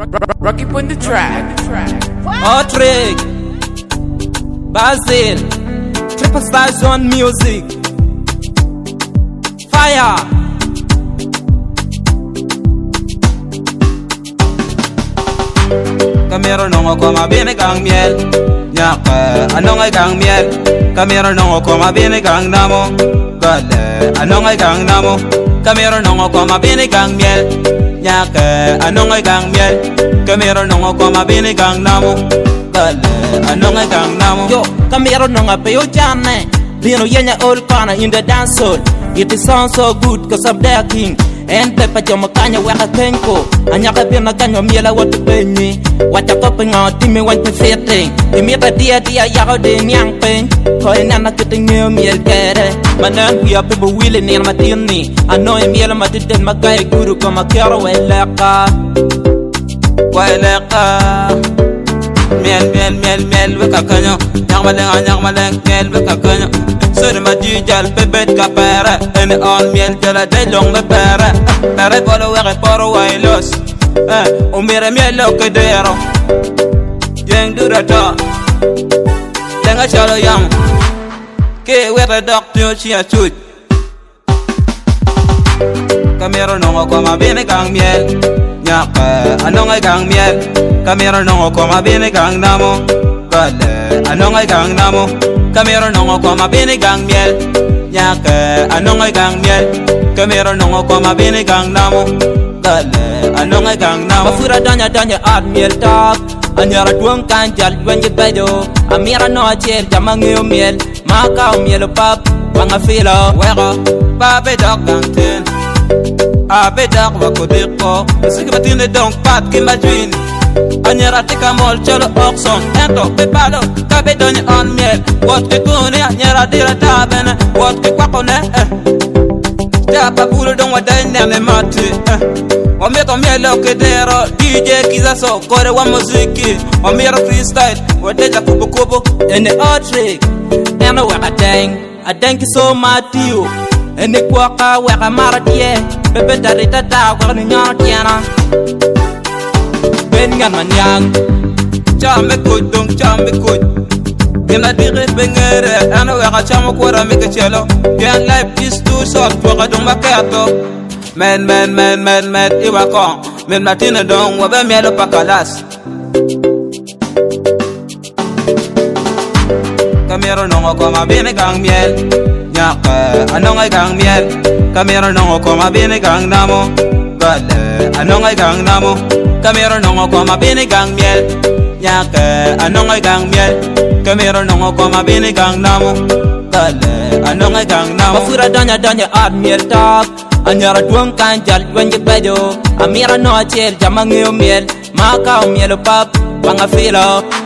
Rocky on the track. Outrick, Basil, Triple Star Zone Music, Fire. Kamero nongo koma bene kang miel, nyaka anongai kang miel. Kamero nongo koma bene kang namo, gale anongai kang namo. Kamero nongo koma bene kang miel, nyaka anongai kang miel. Kamero nongo koma bene kang namo, gale anongai kang namo. Yo, kamero nongo peyo jane, dino yenya old corner in the dance hall. It sounds so good 'cause I'm their king. En pepa joma kanya waka kenko anyaka bina kanyo miela watu penyi wacha kopi nga timi wanti fitting imita dia yako de nyang pen ko enana kitinyo miel kere manan we are people willing in matini ano miela matiden magay guru ko makyaro weleka miel weka kanyo nyang maleng miel weka kanyo Sori ma dijal bebet ka pere ene on miel jala de long le pere pere bolo wege poro wailos o mere miel o kedero jeng durata lenga chalo yam ke wete doctor chia chut kamero nongo koma bene kang miel nyaka anongai kang miel kamero nongo koma bene kang namo gale anongai kang namo Kamero nongo koma bene kang miel, nyaka anongai kang miel. Kamero nongo koma bene kang namo, gale anongai kang namo. Mafura danya ad miel tak, anyara tuang kanjal wenje bedo. Amira no acher jamangeo miel, makao miel pap, wanga filo wego. Babe dog kang ten, abe dog wakodeko. Siki batine dong pat kimajwin. Anyara tika mol cholo oxon ento pepalo kabe donye on miel wat ke kone anyara dira tabene wat ke kwakone tapa bulu don wadai nene mati Ometo mielo kedero DJ kiza so kore wa muziki Omero freestyle wadeja kubo ene outrick ene waka dang adanki so matio ene kwaka waka maratie bebe darita ta kwa nyana tiana Bengan manyang chame kudung chame kud Gena dire bengere ana waka chamo kwara meke chelo Yan life is too short waka dung makato Men iwa kong Men matina dong wabe mielo pakalas Kamero nongo koma bene kang miel Nyaka anongai kang miel Kamero nongo koma bene kang namo Gale anongai kang namo Kamero nongo koma bene kang miel Nyaka anongai kang miel Kamero nongo koma bene kang namo Gale anongai kang namo Mafura danya ad miel tak Anyara tuang kanjal wenje bedo Amira no acher jamangeo miel Makao mielo pap wanga filo